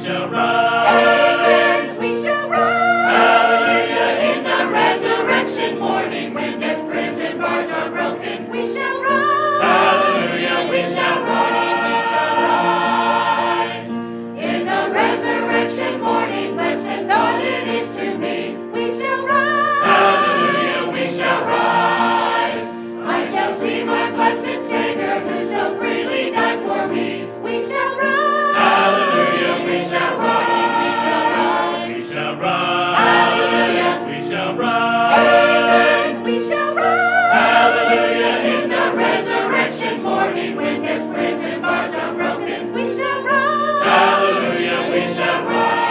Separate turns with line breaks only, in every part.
shall rise.
We shall rise.
Hallelujah, in the resurrection morning when death's prison bars are broken.
We shall rise.
Hallelujah, we shall rise. In the resurrection morning, blessed thought it is to me.
We shall rise.
Hallelujah, we shall rise. I shall see my blessed Savior who so freely died for me.
We shall rise.
Hallelujah, we shall rise. We shall rise. We shall rise.
Hallelujah.
We shall rise.
We shall rise.
Hallelujah, in the resurrection morning when death's prison bars are broken.
We shall rise.
Hallelujah, we shall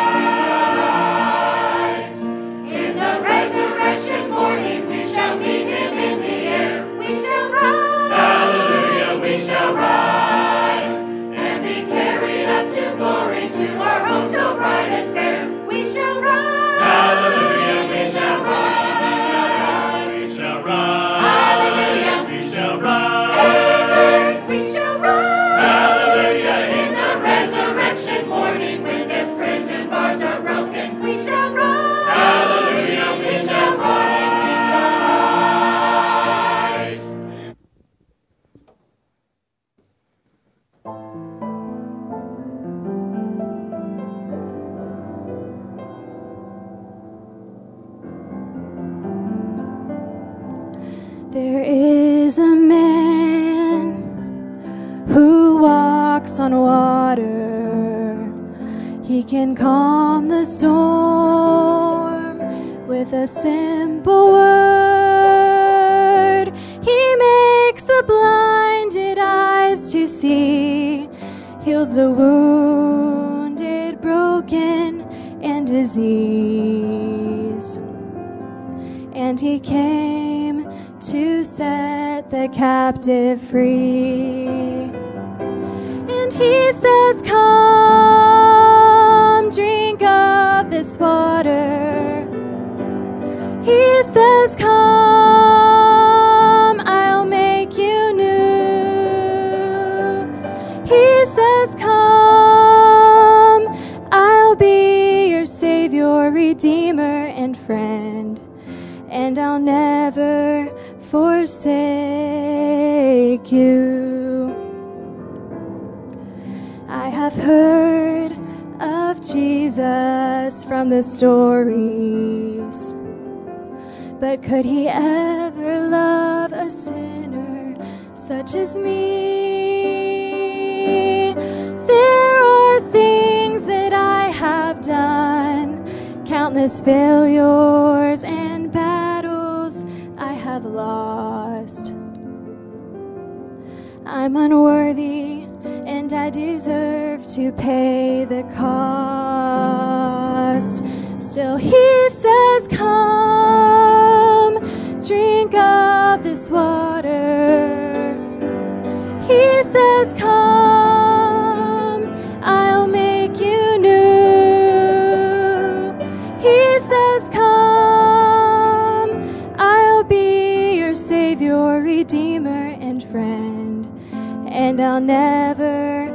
rise. In the resurrection morning we shall meet him in the air.
We shall rise.
Hallelujah, we shall rise. And be carried up to glory to our home so bright and fair.
We shall rise.
Hallelujah, we shall rise. We shall rise. We shall rise.
Hallelujah.
We shall rise.
We shall rise.
Hallelujah, in the resurrection morning when death's prison bars are broken.
We shall rise.
Hallelujah, we shall rise. We shall rise.
There is a man who walks on water. He can calm the storm with a simple word. He makes the blinded eyes to see, heals the wounded, broken, and diseased. And he came to set the captive free. And he says, come, drink of this water. He says, come, I'll make you new. He says, come, I'll be your Savior, Redeemer, and friend. And I'll never forsake you. I have heard of Jesus from the stories, but could he ever love a sinner such as me? There are things that I have done, countless failures and battles I have lost. I'm unworthy and I deserve to pay the cost. Still he says, come, drink of this water. He says, come, I'll make you new. He says, come, I'll be your Savior, Redeemer, and friend. And I'll never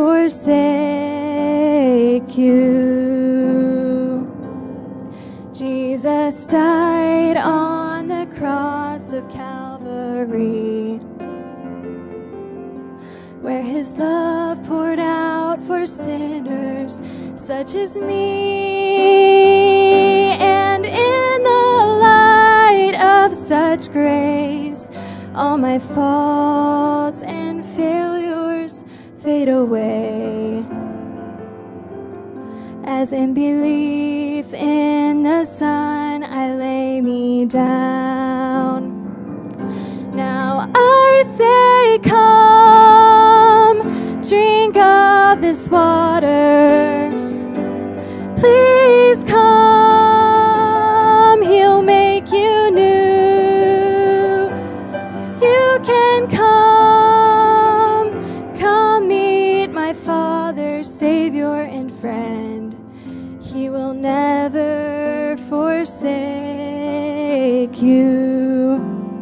forsake you. Jesus died on the cross of Calvary, where his love poured out for sinners such as me. And in the light of such grace, all my faults and failures fade away, as in belief in the Son I lay me down. Now I say, come, drink of this water. Please come, he'll make you new. You can come meet my Father, Savior, and friend. He will never forsake you.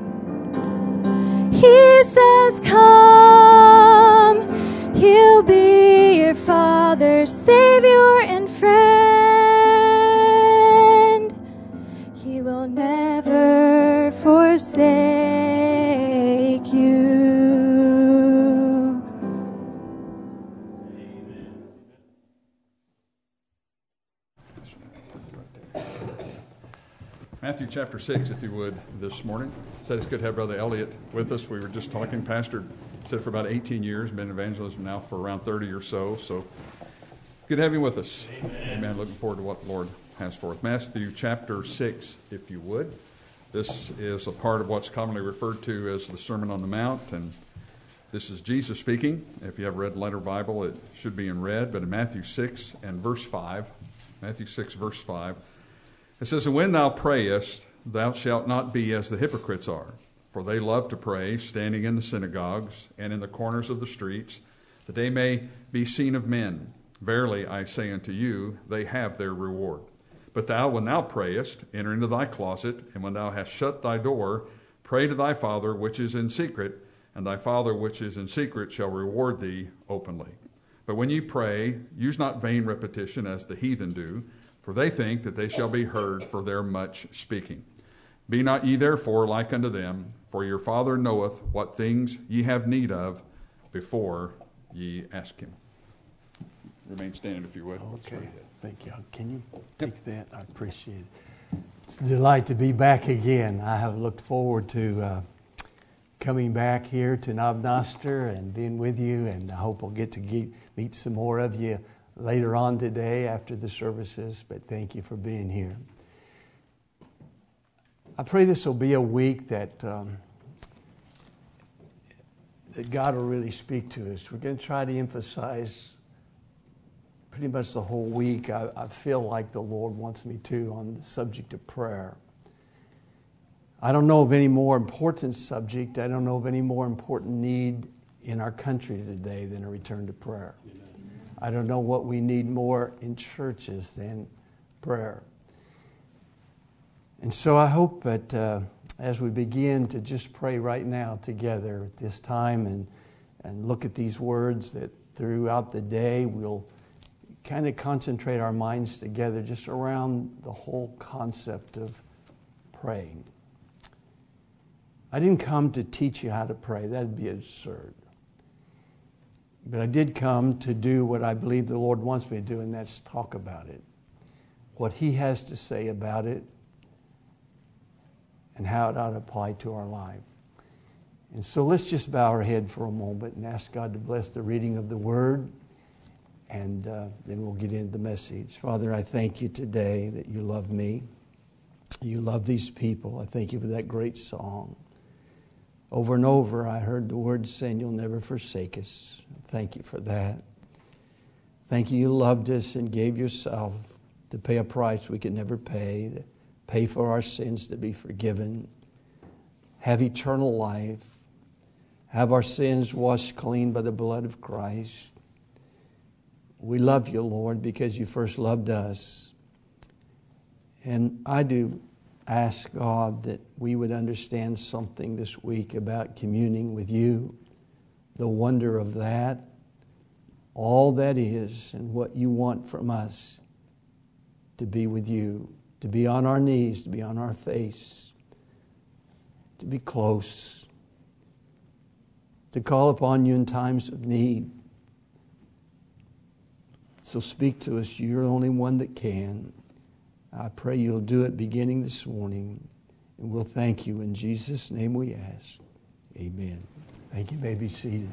He says, come, he'll be your Father, Savior, Savior and friend. He will never forsake you.
Matthew chapter 6, if you would, this morning. Said it's good to have Brother Elliott with us. We were just talking. Pastor said for about 18 years, been in evangelism now for around 30 or so. So good to have you with us. Amen. Looking forward to what the Lord has for us. Matthew chapter 6, if you would. This is a part of what's commonly referred to as the Sermon on the Mount, and this is Jesus speaking. If you have a red letter Bible, it should be in red, but in Matthew 6 and verse 5, Matthew 6, verse 5, it says, "And when thou prayest, thou shalt not be as the hypocrites are, for they love to pray, standing in the synagogues and in the corners of the streets, that they may be seen of men. Verily I say unto you, they have their reward. But thou, when thou prayest, enter into thy closet, and when thou hast shut thy door, pray to thy Father which is in secret, and thy Father which is in secret shall reward thee openly. But when ye pray, use not vain repetition as the heathen do, for they think that they shall be heard for their much speaking. Be not ye therefore like unto them, for your Father knoweth what things ye have need of before ye ask him." Remain standing if you would.
Okay, thank you. Can you take that? I appreciate it. It's a delight to be back again. I have looked forward to coming back here to Knob Noster and being with you, and I hope I'll get to meet some more of you later on today after the services, but thank you for being here. I pray this will be a week that God will really speak to us. We're going to try to emphasize pretty much the whole week. I feel like the Lord wants me to on the subject of prayer. I don't know of any more important subject. I don't know of any more important need in our country today than a return to prayer. I don't know what we need more in churches than prayer. And so I hope that as we begin to just pray right now together at this time and look at these words, that throughout the day we'll kind of concentrate our minds together just around the whole concept of praying. I didn't come to teach you how to pray. That'd be absurd. But I did come to do what I believe the Lord wants me to do, and that's talk about it. What He has to say about it and how it ought to apply to our life. And so let's just bow our head for a moment and ask God to bless the reading of the Word, and then we'll get into the message. Father, I thank you today that you love me. You love these people. I thank you for that great song. Over and over, I heard the words saying, "You'll never forsake us." Thank you for that. Thank you loved us and gave yourself to pay a price we could never pay, to pay for our sins to be forgiven, have eternal life, have our sins washed clean by the blood of Christ. We love you, Lord, because you first loved us. And I do ask God that we would understand something this week about communing with you, the wonder of that, all that is, and what you want from us to be with you, to be on our knees, to be on our face, to be close, to call upon you in times of need. So speak to us. You're the only one that can. I pray you'll do it beginning this morning, and we'll thank you. In Jesus' name we ask. Amen. Thank you. You may be seated.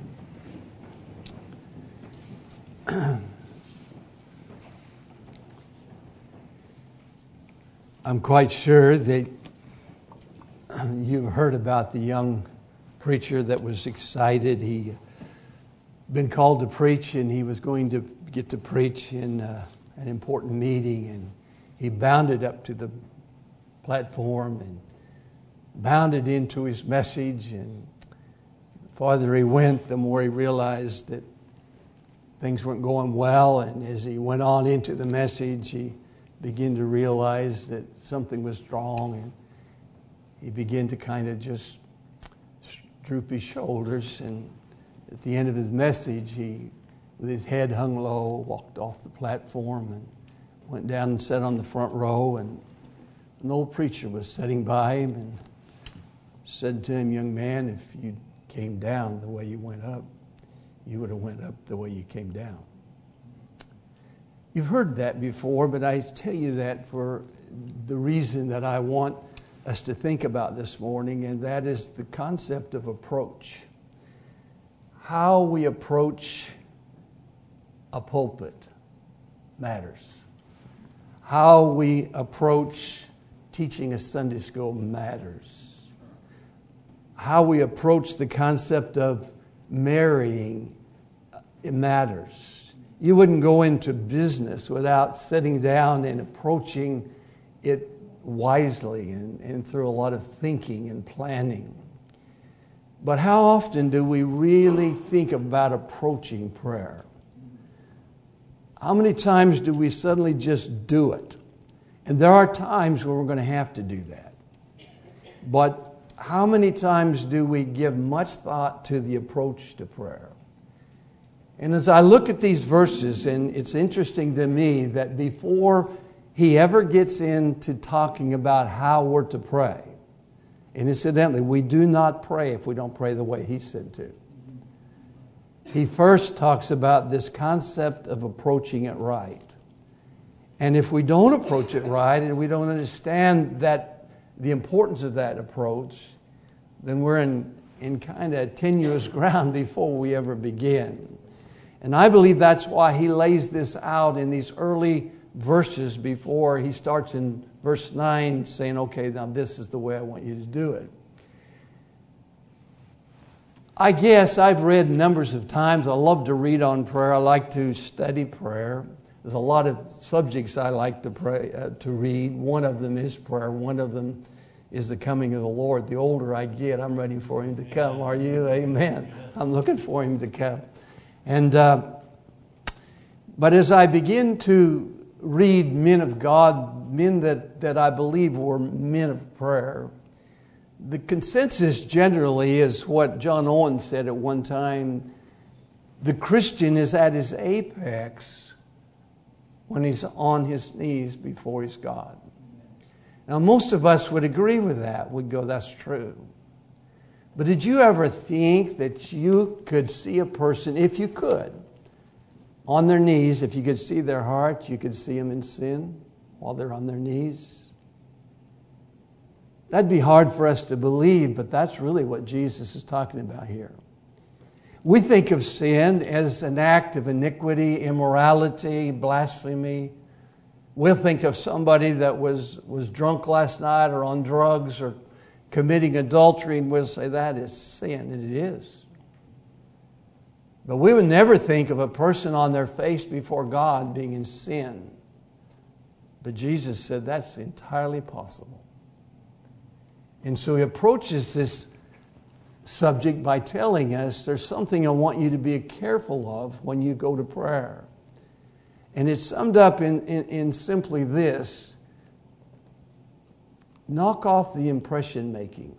I'm quite sure that you've heard about the young preacher that was excited. He been called to preach, and he was going to get to preach in an important meeting, and he bounded up to the platform and bounded into his message, and the farther he went, the more he realized that things weren't going well, and as he went on into the message, he began to realize that something was wrong, and he began to kind of just droop his shoulders, and at the end of his message, he with his head hung low, walked off the platform and went down and sat on the front row. And an old preacher was sitting by him and said to him, "Young man, if you came down the way you went up, you would have went up the way you came down." You've heard that before, but I tell you that for the reason that I want us to think about this morning, and that is the concept of approach. How we approach a pulpit matters. How we approach teaching a Sunday school matters. How we approach the concept of marrying, it matters. You wouldn't go into business without sitting down and approaching it wisely and through a lot of thinking and planning. But how often do we really think about approaching prayer? How many times do we suddenly just do it? And there are times where we're going to have to do that. But how many times do we give much thought to the approach to prayer? And as I look at these verses, and it's interesting to me that before he ever gets into talking about how we're to pray, and incidentally, we do not pray if we don't pray the way he said to. He first talks about this concept of approaching it right. And if we don't approach it right and we don't understand that the importance of that approach, then we're in kind of tenuous ground before we ever begin. And I believe that's why he lays this out in these early verses before he starts in verse 9 saying, okay, now this is the way I want you to do it. I guess I've read numbers of times. I love to read on prayer. I like to study prayer. There's a lot of subjects I like to pray to read. One of them is prayer. One of them is the coming of the Lord. The older I get, I'm ready for Him to come. Are you? Amen. I'm looking for Him to come. And but as I begin to read men of God, men that I believe were men of prayer, the consensus generally is what John Owen said at one time: the Christian is at his apex when he's on his knees before his God. Now, most of us would agree with that. We'd go, that's true. But did you ever think that you could see a person, if you could, on their knees, if you could see their heart, you could see them in sin while they're on their knees? That'd be hard for us to believe, but that's really what Jesus is talking about here. We think of sin as an act of iniquity, immorality, blasphemy. We'll think of somebody that was drunk last night or on drugs or committing adultery, and we'll say that is sin, and it is. But we would never think of a person on their face before God being in sin. But Jesus said that's entirely possible. And so He approaches this subject by telling us there's something I want you to be careful of when you go to prayer. And it's summed up in simply this: knock off the impression making.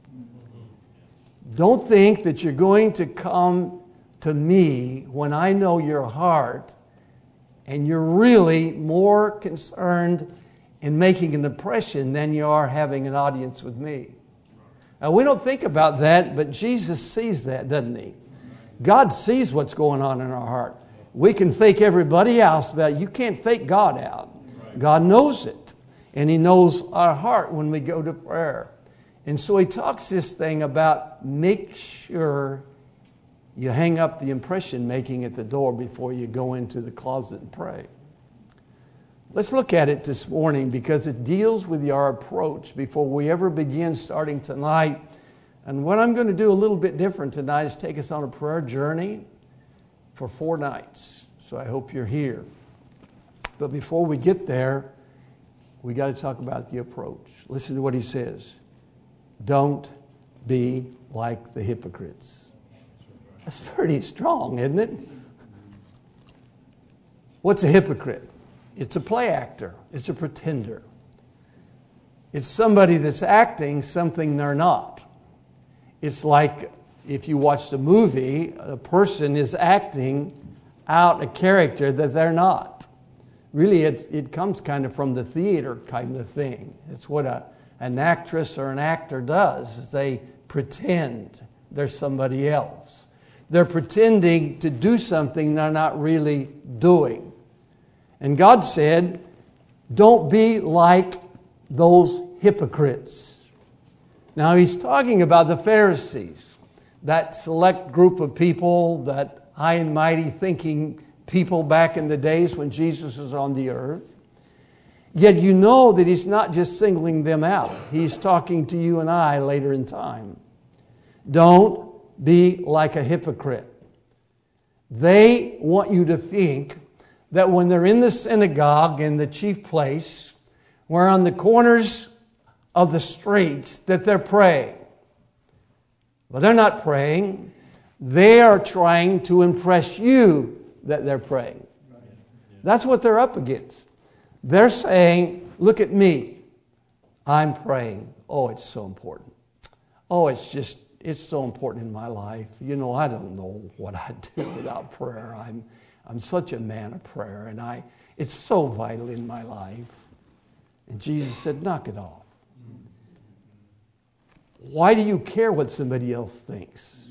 Don't think that you're going to come to me when I know your heart and you're really more concerned in making an impression than you are having an audience with me. Now, we don't think about that, but Jesus sees that, doesn't He? God sees what's going on in our heart. We can fake everybody else, but you can't fake God out. God knows it. And He knows our heart when we go to prayer. And so He talks this thing about make sure you hang up the impression making at the door before you go into the closet and pray. Let's look at it this morning because it deals with our approach before we ever begin starting tonight. And what I'm going to do a little bit different tonight is take us on a prayer journey for 4 nights. So I hope you're here. But before we get there, we got to talk about the approach. Listen to what he says. Don't be like the hypocrites. That's pretty strong, isn't it? What's a hypocrite? It's a play actor. It's a pretender. It's somebody that's acting something they're not. It's like if you watched a movie, a person is acting out a character that they're not. Really, it comes kind of from the theater kind of thing. It's what an actress or an actor does, is they pretend they're somebody else. They're pretending to do something they're not really doing. And God said, don't be like those hypocrites. Now he's talking about the Pharisees, that select group of people, that high and mighty thinking people back in the days when Jesus was on the earth. Yet you know that he's not just singling them out. He's talking to you and I later in time. Don't be like a hypocrite. They want you to think that when they're in the synagogue, in the chief place, or on the corners of the streets, that they're praying. But they're not praying. They are trying to impress you that they're praying. That's what they're up against. They're saying, look at me. I'm praying. Oh, it's so important. Oh, it's so important in my life. You know, I don't know what I'd do without prayer. I'm such a man of prayer, and it's so vital in my life. And Jesus said, knock it off. Why do you care what somebody else thinks?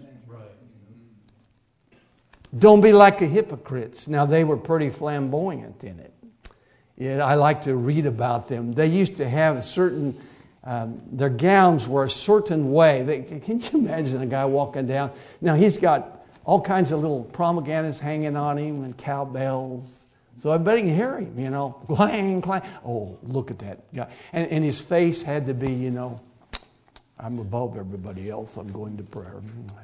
Don't be like the hypocrites. Now, they were pretty flamboyant in it. Yeah, I like to read about them. They used to have certain, their gowns were a certain way. Can you imagine a guy walking down? Now, he's got all kinds of little pomegranates hanging on him and cowbells. So I bet you can hear him, clang, clang. Oh, look at that guy. And his face had to be, I'm above everybody else. I'm going to prayer.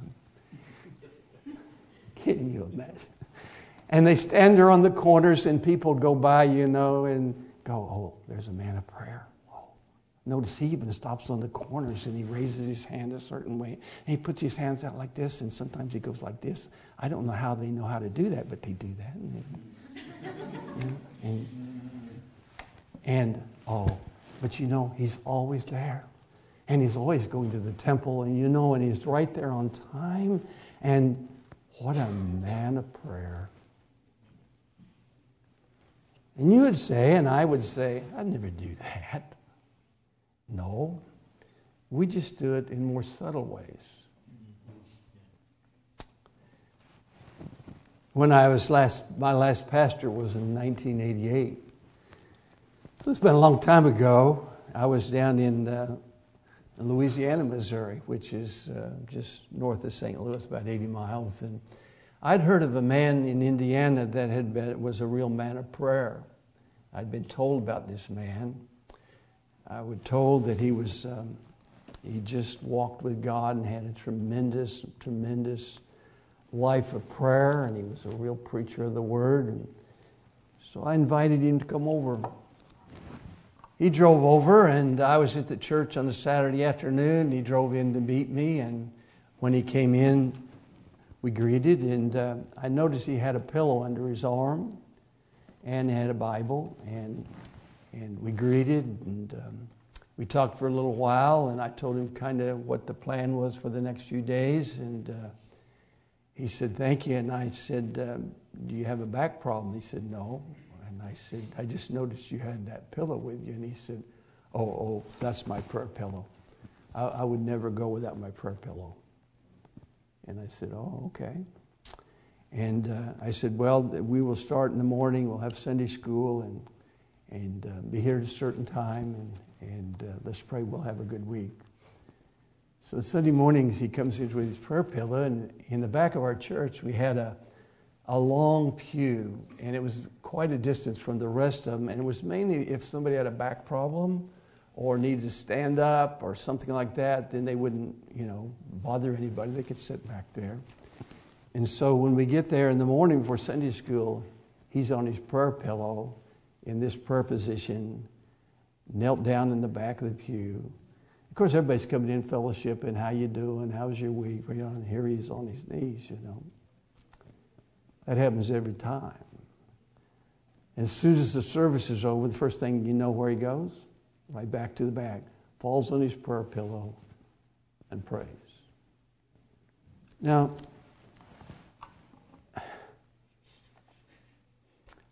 Can you imagine? And they stand there on the corners and people go by, and go, oh, there's a man of prayer. Oh. Notice he even stops on the corners and he raises his hand a certain way. And he puts his hands out like this, and sometimes he goes like this. I don't know how they know how to do that, but they do that. But he's always there. And he's always going to the temple, and he's right there on time. And what a man of prayer. And you would say, and I would say, I'd never do that. No, we just do it in more subtle ways. When my last pastor was in 1988. So it's been a long time ago. I was down in Louisiana, Missouri, which is just north of St. Louis, about 80 miles. And I'd heard of a man in Indiana that was a real man of prayer. I'd been told about this man. I was told that he just walked with God and had a tremendous, tremendous life of prayer, and he was a real preacher of the word. And so I invited him to come over. He drove over, and I was at the church on a Saturday afternoon. He drove in to meet me, and when he came in, we greeted, and I noticed he had a pillow under his arm and had a Bible, and we greeted, and we talked for a little while, and I told him kind of what the plan was for the next few days, and he said, thank you, and I said, do you have a back problem? He said, no. And I said, I just noticed you had that pillow with you. And he said, oh, that's my prayer pillow. I would never go without my prayer pillow. And I said, oh, okay. And I said, well, we will start in the morning. We'll have Sunday school and be here at a certain time. And let's pray we'll have a good week. So Sunday mornings he comes in with his prayer pillow. And in the back of our church we had a long pew. And it was quite a distance from the rest of them. And it was mainly if somebody had a back problem or needed to stand up or something like that, then they wouldn't, bother anybody. They could sit back there. And so when we get there in the morning before Sunday school, he's on his prayer pillow in this prayer position, knelt down in the back of the pew. Of course, everybody's coming in fellowship and how you doing, how's your week? And here he's on his knees, That happens every time. And as soon as the service is over, the first thing you know where he goes? Right back to the back, falls on his prayer pillow and prays. Now,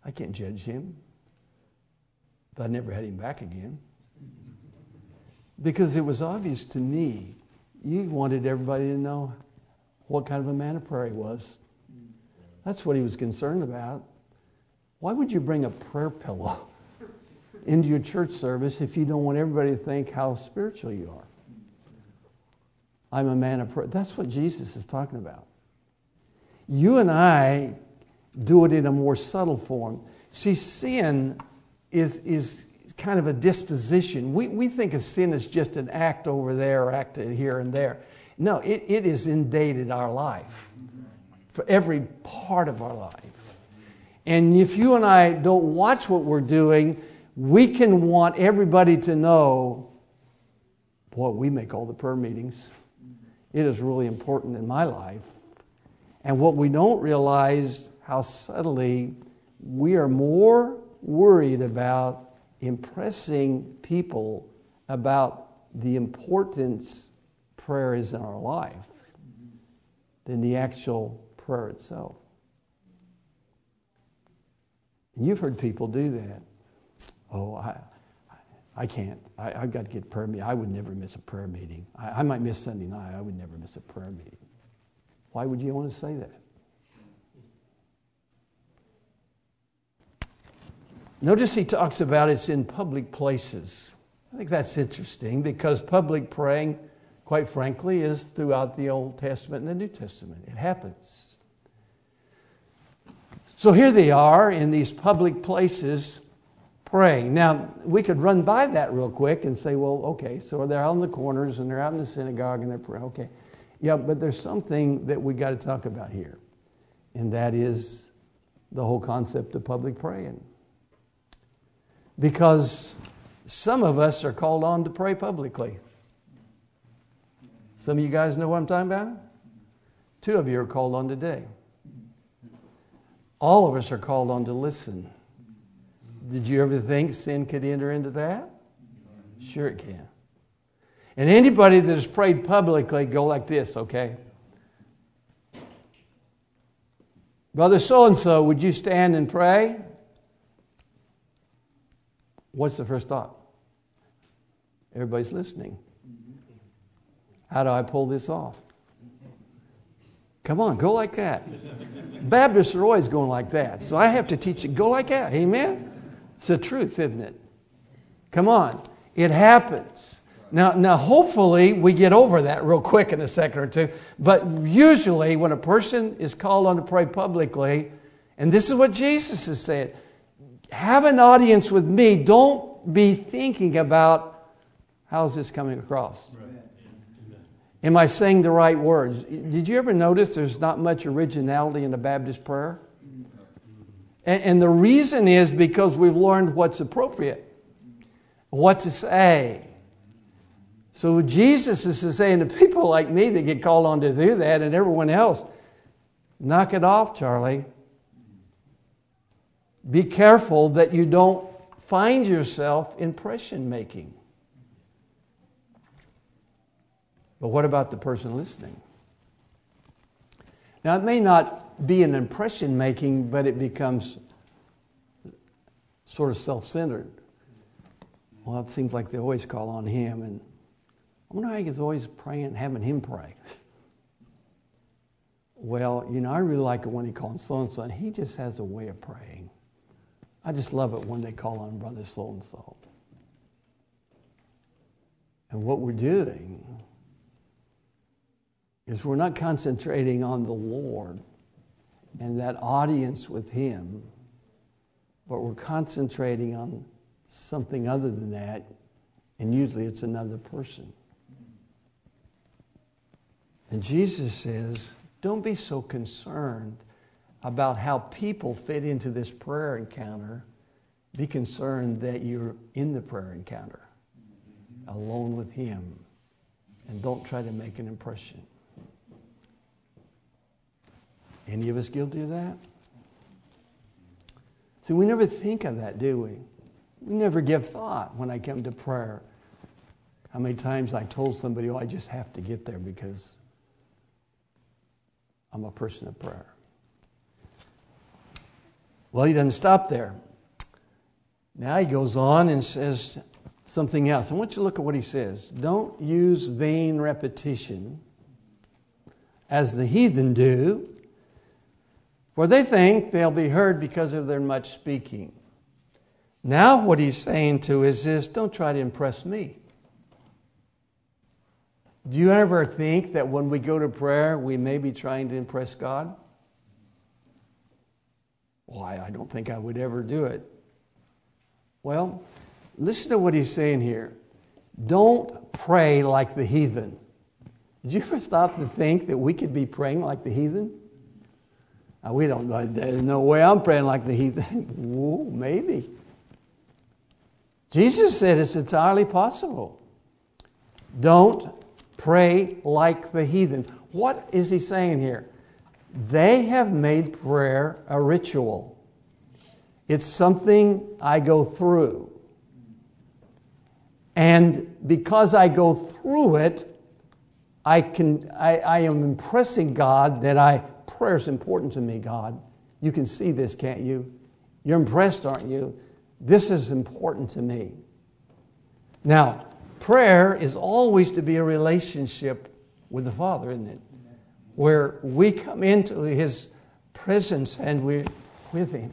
I can't judge him. But I never had him back again. Because it was obvious to me, you wanted everybody to know what kind of a man of prayer he was. That's what he was concerned about. Why would you bring a prayer pillow into your church service if you don't want everybody to think how spiritual you are? I'm a man of prayer. That's what Jesus is talking about. You and I do it in a more subtle form. See, sin is kind of a disposition. We think of sin as just an act over there or act here and there. No, it is inundated our life, for every part of our life. And if you and I don't watch what we're doing, we can want everybody to know, boy, we make all the prayer meetings. It is really important in my life. And what we don't realize, how subtly we are more worried about impressing people about the importance prayer is in our life than the actual prayer itself. And you've heard people do that. Oh, I can't. I've got to get prayer meeting. I would never miss a prayer meeting. I might miss Sunday night. I would never miss a prayer meeting. Why would you want to say that? Notice he talks about it's in public places. I think that's interesting because public praying, quite frankly, is throughout the Old Testament and the New Testament. It happens. So here they are in these public places praying. Now, we could run by that real quick and say, well, okay, so they're out in the corners and they're out in the synagogue and they're praying. Okay. Yeah, but there's something that we got to talk about here, and that is the whole concept of public praying. Because some of us are called on to pray publicly. Some of you guys know what I'm talking about? 2 of you are called on today. All of us are called on to listen. Did you ever think sin could enter into that? Sure it can. And anybody that has prayed publicly, go like this, okay? Brother so-and-so, would you stand and pray? What's the first thought? Everybody's listening. How do I pull this off? Come on, go like that. Baptists are always going like that. So I have to teach you, go like that. Amen? It's the truth, isn't it? Come on. It happens. Now, hopefully we get over that real quick in a second or two. But usually when a person is called on to pray publicly, and this is what Jesus is saying, have an audience with me. Don't be thinking about how's this coming across. Am I saying the right words? Did you ever notice there's not much originality in the Baptist prayer? And the reason is because we've learned what's appropriate, what to say. So Jesus is saying to people like me that get called on to do that and everyone else, knock it off, Charlie. Be careful that you don't find yourself impression making. But what about the person listening? Now, it may not be an impression making, but it becomes sort of self-centered. Well, it seems like they always call on him, and I wonder how he's always praying, having him pray. Well, I really like it when he calls so-and-so, and he just has a way of praying. I just love it when they call on brother so-and-so. And what we're doing is we're not concentrating on the Lord and that audience with him, but we're concentrating on something other than that, and usually it's another person. And Jesus says, don't be so concerned about how people fit into this prayer encounter. Be concerned that you're in the prayer encounter, alone with him, and don't try to make an impression. Any of us guilty of that? See, we never think of that, do we? We never give thought when I come to prayer. How many times I told somebody, I just have to get there because I'm a person of prayer. Well, he doesn't stop there. Now he goes on and says something else. I want you to look at what he says. Don't use vain repetition as the heathen do, for they think they'll be heard because of their much speaking. Now what he's saying to is this: don't try to impress me. Do you ever think that when we go to prayer, we may be trying to impress God? Why, I don't think I would ever do it. Well, listen to what he's saying here. Don't pray like the heathen. Did you ever stop to think that we could be praying like the heathen? We don't know. There's no way I'm praying like the heathen. Whoa, maybe. Jesus said it's entirely possible. Don't pray like the heathen. What is he saying here? They have made prayer a ritual. It's something I go through. And because I go through it, I am impressing God that prayer is important to me, God. You can see this, can't you? You're impressed, aren't you? This is important to me. Now, prayer is always to be a relationship with the Father, isn't it? Where we come into His presence and we're with Him.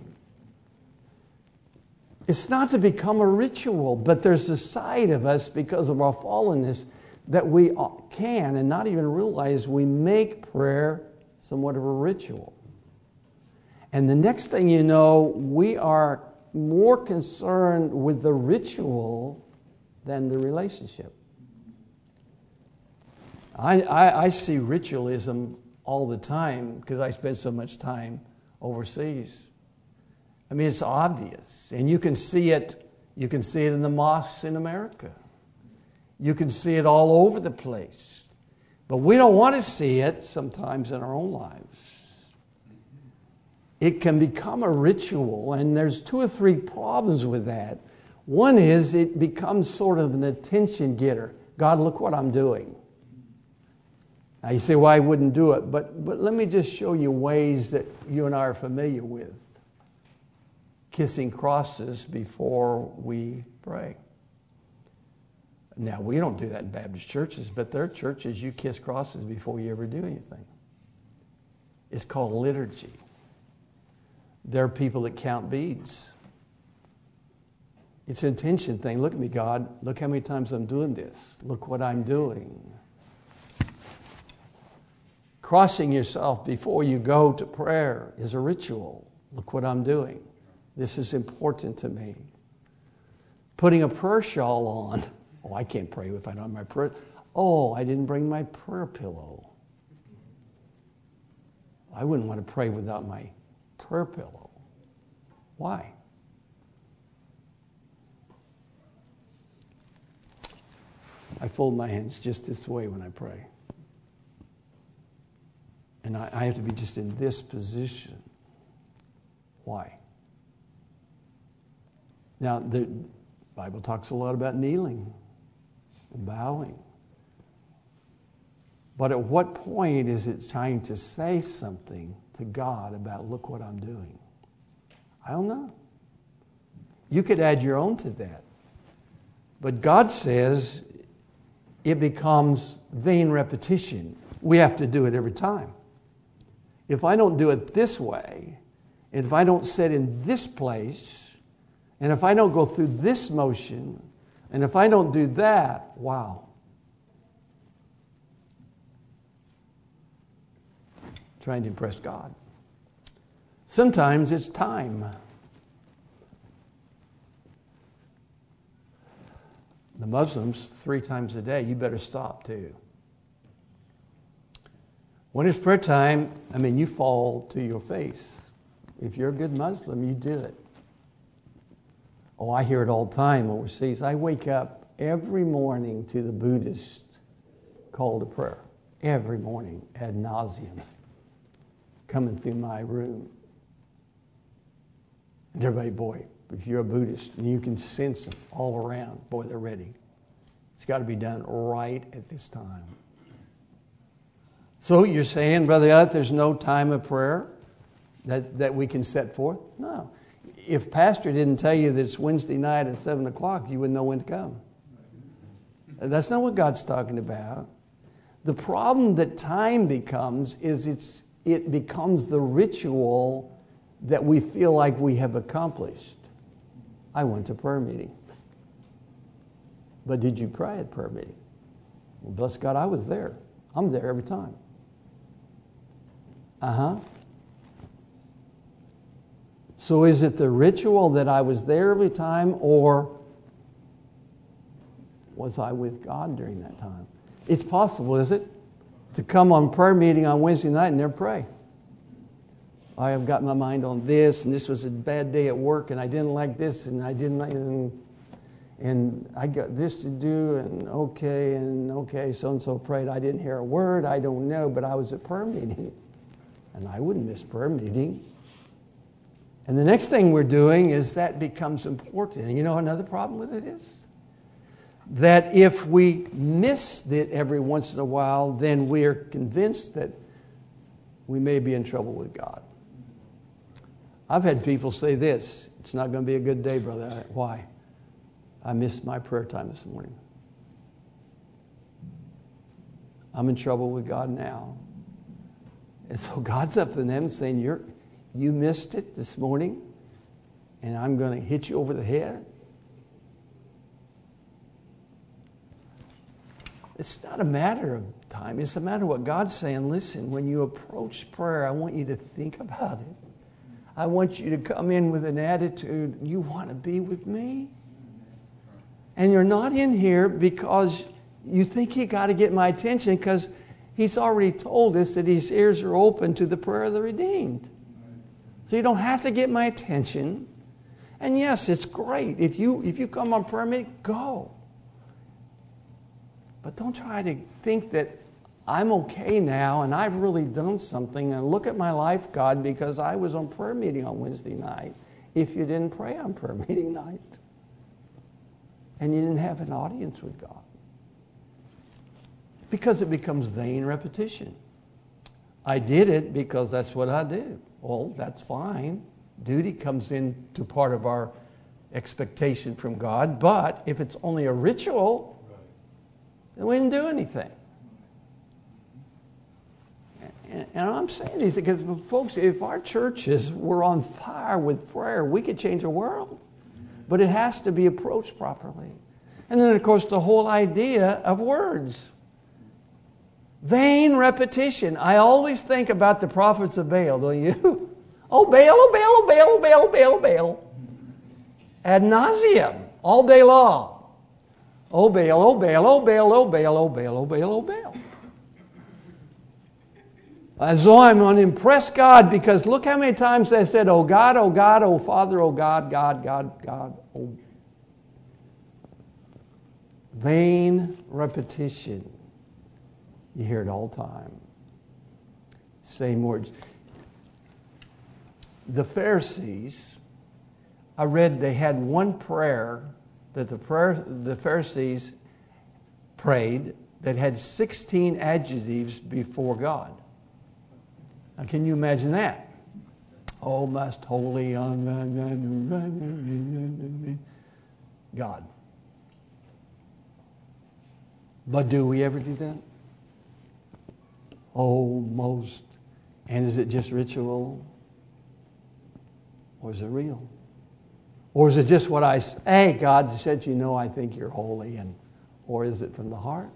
It's not to become a ritual, but there's a side of us because of our fallenness that we can and not even realize we make prayer somewhat of a ritual. And the next thing you know, we are more concerned with the ritual than the relationship. I see ritualism all the time because I spend so much time overseas. I mean, it's obvious, and you can see it. You can see it in the mosques in America. You can see it all over the place. But we don't want to see it sometimes in our own lives. It can become a ritual, and there's 2 or 3 problems with that. One is it becomes sort of an attention getter. God, look what I'm doing. Now you say, well, I wouldn't do it. But let me just show you ways that you and I are familiar with. Kissing crosses before we pray. Now, we don't do that in Baptist churches, but there are churches you kiss crosses before you ever do anything. It's called liturgy. There are people that count beads. It's an intention thing. Look at me, God. Look how many times I'm doing this. Look what I'm doing. Crossing yourself before you go to prayer is a ritual. Look what I'm doing. This is important to me. Putting a prayer shawl on. Oh, I can't pray if I don't have my prayer. Oh, I didn't bring my prayer pillow. I wouldn't want to pray without my prayer pillow. Why? I fold my hands just this way when I pray. And I have to be just in this position. Why? Now, the Bible talks a lot about kneeling and bowing. But at what point is it trying to say something to God about, look what I'm doing? I don't know. You could add your own to that. But God says it becomes vain repetition. We have to do it every time. If I don't do it this way, and if I don't sit in this place, and if I don't go through this motion, and if I don't do that, wow. Trying to impress God. Sometimes it's time. The Muslims, 3 times a day, you better stop too. When it's prayer time, you fall to your face. If you're a good Muslim, you do it. Oh, I hear it all the time overseas. I wake up every morning to the Buddhist call to prayer. Every morning, ad nauseum, coming through my room. And everybody, boy, if you're a Buddhist, and you can sense them all around, boy, they're ready. It's got to be done right at this time. So you're saying, Brother Elliott, there's no time of prayer? that we can set forth? No. If Pastor didn't tell you that it's Wednesday night at 7 o'clock, you wouldn't know when to come. That's not what God's talking about. The problem that time becomes is it becomes the ritual that we feel like we have accomplished. I went to prayer meeting. But did you pray at prayer meeting? Well, bless God, I was there. I'm there every time. So is it the ritual that I was there every time, or was I with God during that time? It's possible, is it, to come on prayer meeting on Wednesday night and never pray? I have got my mind on this, and this was a bad day at work, and I didn't like this, and I didn't like, and I got this to do, and okay, so-and-so prayed. I didn't hear a word, I don't know, but I was at prayer meeting, and I wouldn't miss prayer meeting. And the next thing we're doing is that becomes important. And you know another problem with it is? That if we miss it every once in a while, then we are convinced that we may be in trouble with God. I've had people say this, it's not going to be a good day, brother. Why? I missed my prayer time this morning. I'm in trouble with God now. And so God's up to them saying, you missed it this morning, and I'm going to hit you over the head. It's not a matter of time. It's a matter of what God's saying. Listen, when you approach prayer, I want you to think about it. I want you to come in with an attitude, you want to be with me? And you're not in here because you think you got to get my attention, because He's already told us that His ears are open to the prayer of the redeemed. So you don't have to get my attention. And yes, it's great. If you come on prayer meeting, go. But don't try to think that I'm okay now and I've really done something, and look at my life, God, because I was on prayer meeting on Wednesday night, if you didn't pray on prayer meeting night. And you didn't have an audience with God. Because it becomes vain repetition. I did it because that's what I do. Well, that's fine. Duty comes into part of our expectation from God. But if it's only a ritual, then we didn't do anything. And I'm saying these because, folks, if our churches were on fire with prayer, we could change the world. But it has to be approached properly. And then, of course, the whole idea of words. Vain repetition. I always think about the prophets of Baal, don't you? Oh, Baal, oh, Baal, oh, Baal, oh, Baal, oh, Baal, oh, Baal. Ad nauseum, all day long. Oh, Baal, oh, Baal, oh, Baal, oh, Baal, oh, Baal, oh, Baal, oh, Baal. As though I'm unimpressed God, because look how many times they said, oh God, oh Father, oh God, God, God, God. Oh. Vain repetition. You hear it all the time. Same words. The Pharisees, I read they had one prayer that the Pharisees prayed that had 16 adjectives before God. Now, can you imagine that? Oh, most holy, God. But do we ever do that? Oh, most. And is it just ritual? Or is it real? Or is it just what I say? Hey, God said, you know, I think you're holy. Or is it from the heart?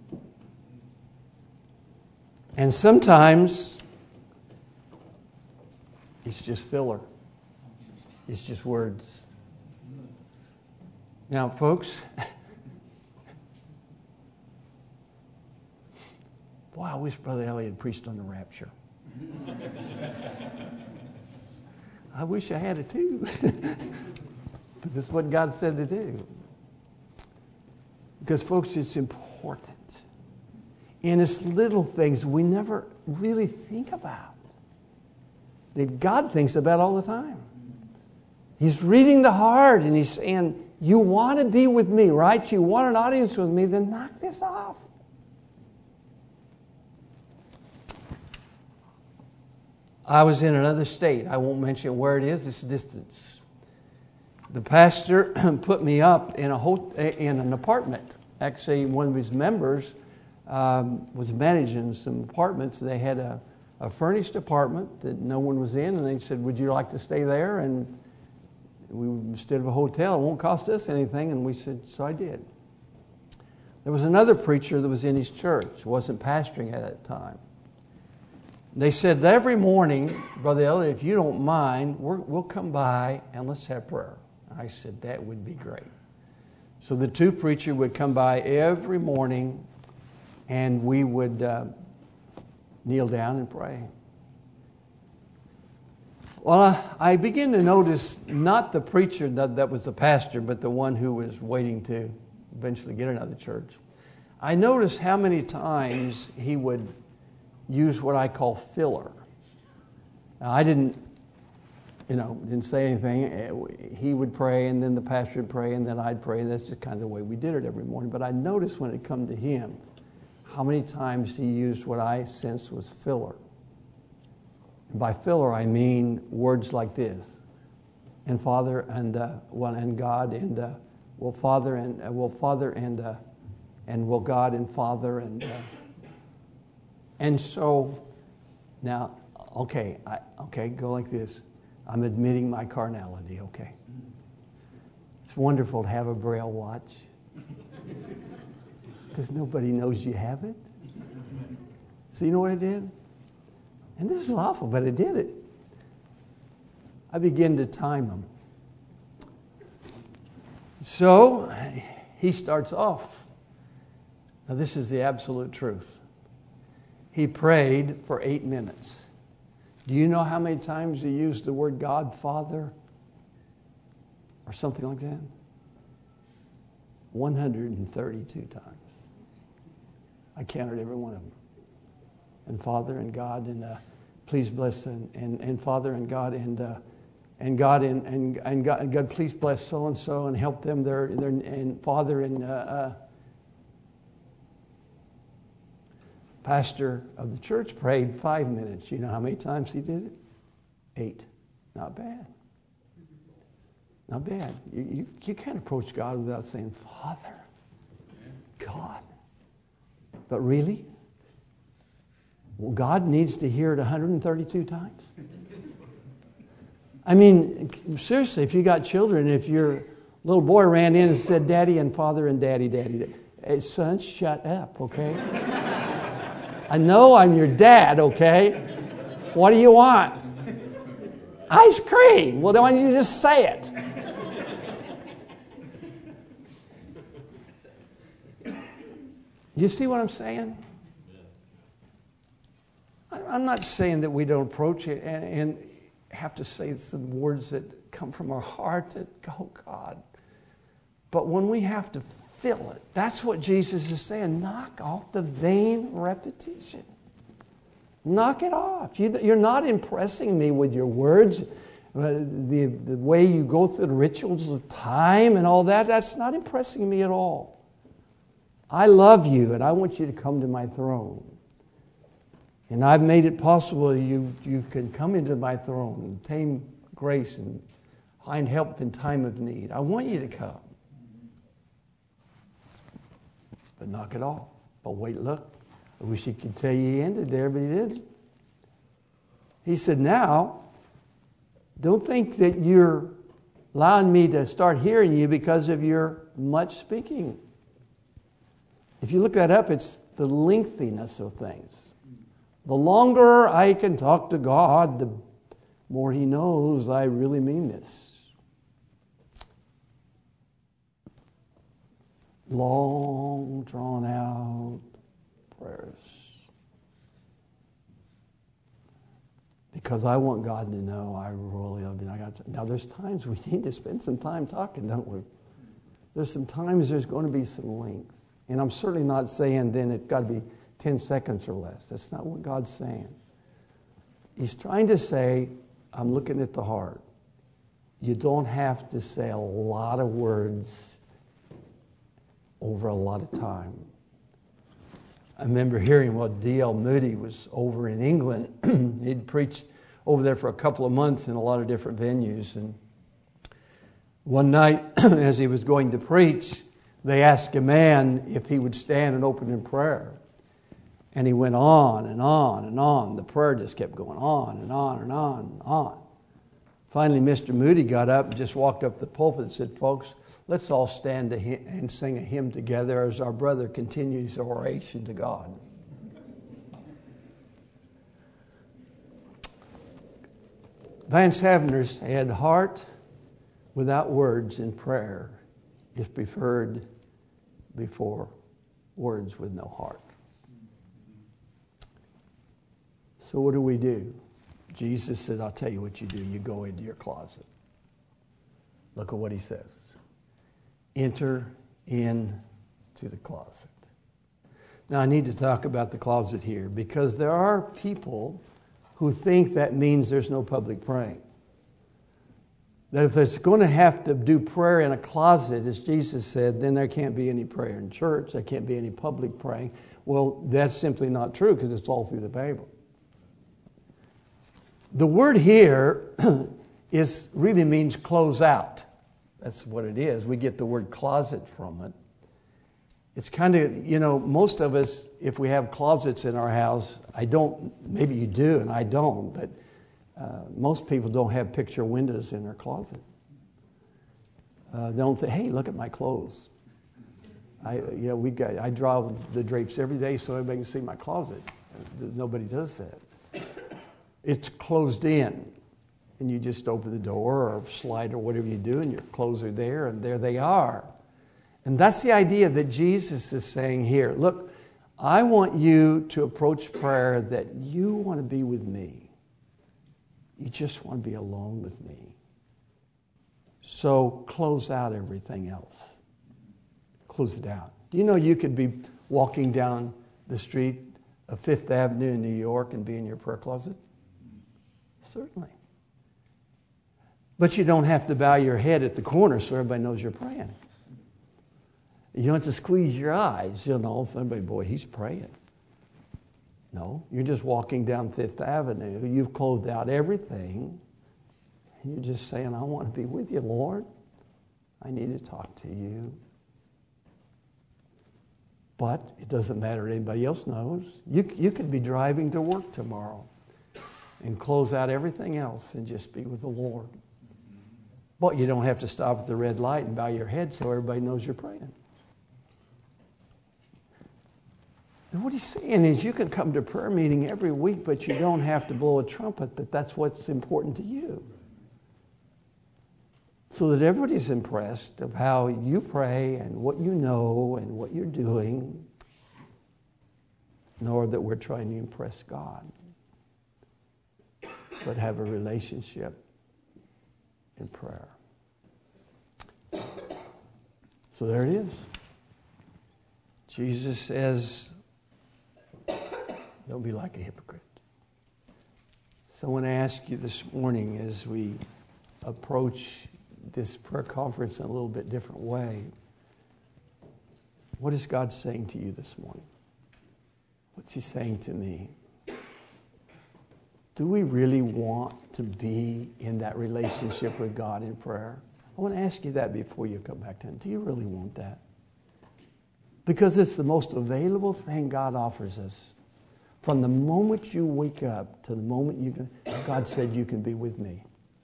And sometimes it's just filler. It's just words. Now, folks, boy, I wish Brother Elliot preached on the rapture. I wish I had it too. But this is what God said to do. Because, folks, it's important. And it's little things we never really think about, that God thinks about all the time. He's reading the heart and He's saying, you want to be with me, right? You want an audience with me, then knock this off. I was in another state. I won't mention where it is. It's distance. The pastor put me up in an apartment. Actually, one of his members was managing some apartments. They had a furnished apartment that no one was in, and they said, "Would you like to stay there?" And we, instead of a hotel, it won't cost us anything. And we said, so I did. There was another preacher that was in his church, wasn't pastoring at that time. They said, every morning, Brother Elliot, if you don't mind, we'll come by and let's have prayer. I said, that would be great. So the two preachers would come by every morning and we would kneel down and pray. Well, I began to notice not the preacher that was the pastor, but the one who was waiting to eventually get another church. I noticed how many times he would use what I call filler. Now, I didn't say anything. He would pray, and then the pastor would pray, and then I'd pray. That's just kind of the way we did it every morning. But I noticed when it come to him, how many times he used what I sensed was filler. And by filler, I mean words like this: and Father, and God, and Father, and Father, and God, and Father, and so now, okay, go like this. I'm admitting my carnality, okay? It's wonderful to have a Braille watch because nobody knows you have it. So you know what I did? And this is awful, but I did it. I began to time them. So he starts off. Now this is the absolute truth. He prayed for 8 minutes. Do you know how many times he used the word God, Father, or something like that? 132 times. I counted every one of them. And Father and God, and please bless, and Father and God, and God, and God, please bless so and so and help them there, and Father and pastor of the church prayed 5 minutes. You know how many times he did it? 8. Not bad. Not bad. You can't approach God without saying, Father, God. But really? Well, God needs to hear it 132 times? I mean, seriously, if you got children, if your little boy ran in and said, Daddy and Father and Daddy, hey, son, shut up, okay? I know I'm your dad, okay? What do you want? Ice cream. Well, then why don't you just say it? You see what I'm saying? I'm not saying that we don't approach it and have to say some words that come from our heart that, oh God. But when we have to fill it, that's what Jesus is saying. Knock off the vain repetition. Knock it off. You're not impressing me with your words. The way you go through the rituals of time and all that, that's not impressing me at all. I love you and I want you to come to my throne. And I've made it possible you can come into my throne and obtain grace and find help in time of need. I want you to come. But knock it off. But wait, look. I wish he could tell you he ended there, but he didn't. He said, now, don't think that you're allowing me to start hearing you because of your much speaking. If you look that up, it's the lengthiness of things. The longer I can talk to God, the more he knows I really mean this. Long, drawn out prayers. Because I want God to know I really love you. Now, there's times we need to spend some time talking, don't we? There's some times there's going to be some length. And I'm certainly not saying then it's got to be 10 seconds or less. That's not what God's saying. He's trying to say, I'm looking at the heart. You don't have to say a lot of words over a lot of time. I remember hearing D.L. Moody was over in England. He'd preached over there for a couple of months in a lot of different venues. And one night, as he was going to preach, they asked a man if he would stand and open in prayer. And he went on and on and on. The prayer just kept going on and on and on and on. Finally, Mr. Moody got up and just walked up the pulpit and said, "Folks, let's all stand and sing a hymn together as our brother continues oration to God." Vance Havner's had heart without words in prayer is preferred before words with no heart. So what do? Jesus said, "I'll tell you what you do. You go into your closet." Look at what he says. Enter into the closet. Now I need to talk about the closet here because there are people who think that means there's no public praying. That if it's going to have to do prayer in a closet, as Jesus said, then there can't be any prayer in church. There can't be any public praying. Well, that's simply not true because it's all through the Bible. The word here really means close out. That's what it is. We get the word closet from it. It's kind of, most of us, if we have closets in our house, I don't, maybe you do and I don't, but most people don't have picture windows in their closet. They don't say, "Hey, look at my clothes." I draw the drapes every day so everybody can see my closet. Nobody does that. It's closed in, and you just open the door or slide or whatever you do, and your clothes are there, and there they are. And that's the idea that Jesus is saying here. Look, I want you to approach prayer that you want to be with me. You just want to be alone with me. So close out everything else. Close it out. Do you know you could be walking down the street of Fifth Avenue in New York and be in your prayer closet? Certainly. But you don't have to bow your head at the corner so everybody knows you're praying. You don't have to squeeze your eyes, so somebody, boy, he's praying. No, you're just walking down Fifth Avenue. You've closed out everything. And you're just saying, "I want to be with you, Lord. I need to talk to you." But it doesn't matter. Anybody else knows. You could be driving to work tomorrow and close out everything else and just be with the Lord. But you don't have to stop at the red light and bow your head so everybody knows you're praying. And what he's saying is you can come to prayer meeting every week, but you don't have to blow a trumpet that's what's important to you. So that everybody's impressed of how you pray and what you know and what you're doing, nor that we're trying to impress God, but have a relationship in prayer. So there it is. Jesus says, "Don't be like a hypocrite." So I want to ask you this morning as we approach this prayer conference in a little bit different way, what is God saying to you this morning? What's he saying to me? Do we really want to be in that relationship with God in prayer? I want to ask you that before you come back to him. Do you really want that? Because it's the most available thing God offers us. From the moment you wake up to the moment God said you can be with me.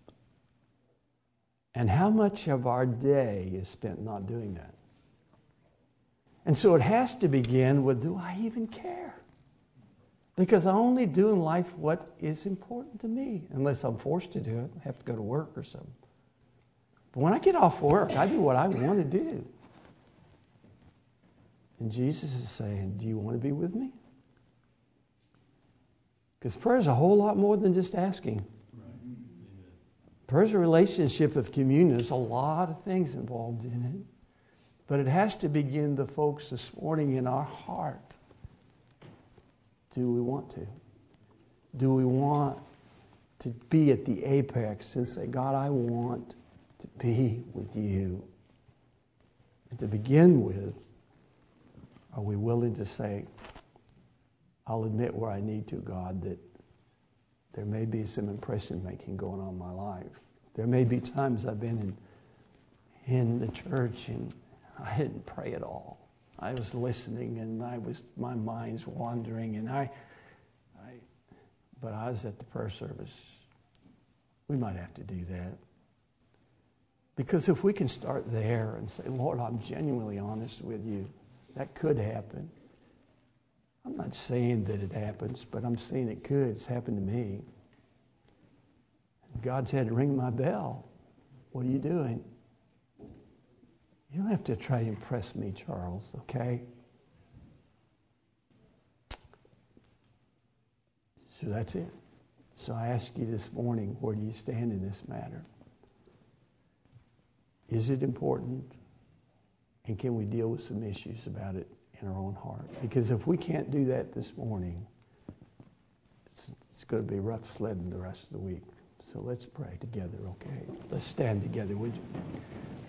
And how much of our day is spent not doing that? And so it has to begin with, do I even care? Because I only do in life what is important to me, unless I'm forced to do it. I have to go to work or something. But when I get off work, I do what I want to do. And Jesus is saying, do you want to be with me? Because prayer is a whole lot more than just asking. Prayer is a relationship of communion. There's a lot of things involved in it. But it has to begin, the folks, this morning in our heart. Do we want to? Do we want to be at the apex and say, God, I want to be with you? And to begin with, are we willing to say, I'll admit where I need to, God, that There may be some impression making going on in my life. There may be times I've been in the church and I didn't pray at all. I was listening and my mind's wandering, and but I was at the prayer service. We might have to do that. Because if we can start there and say, Lord, I'm genuinely honest with you, that could happen. I'm not saying that it happens, but I'm saying it could. It's happened to me. God's had to ring my bell. What are you doing? You don't have to try to impress me, Charles, okay? So that's it. So I ask you this morning, where do you stand in this matter? Is it important? And can we deal with some issues about it in our own heart? Because if we can't do that this morning, it's going to be rough sledding the rest of the week. So let's pray together, okay? Let's stand together, would you?